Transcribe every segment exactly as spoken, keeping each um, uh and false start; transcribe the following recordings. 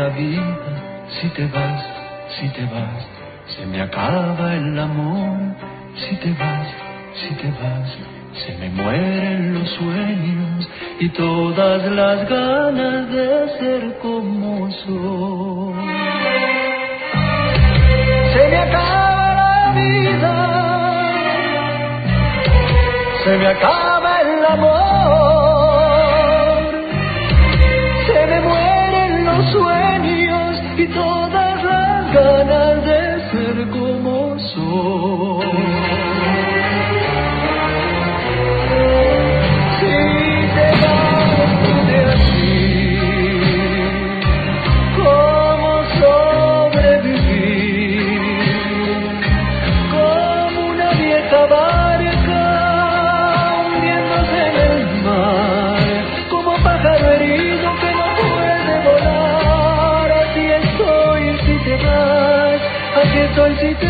la vida si te vas, si te vas. Se me acaba el amor si te vas, si te vas. Se me mueren los sueños y todas las ganas de ser como soy. Se me acaba la vida, se me acaba el amor, se me mueren los sueños y todas las ganas de ser como soy. Si te vas de aquí, ¿cómo sobrevivir? Como una vieja barca hundiéndose en el mar, como pájaro herido que no puede volar. Así estoy si te vas, así estoy si te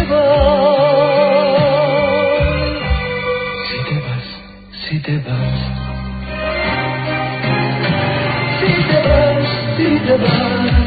vas. Si te vas, si te vas. Si te vas, si te vas.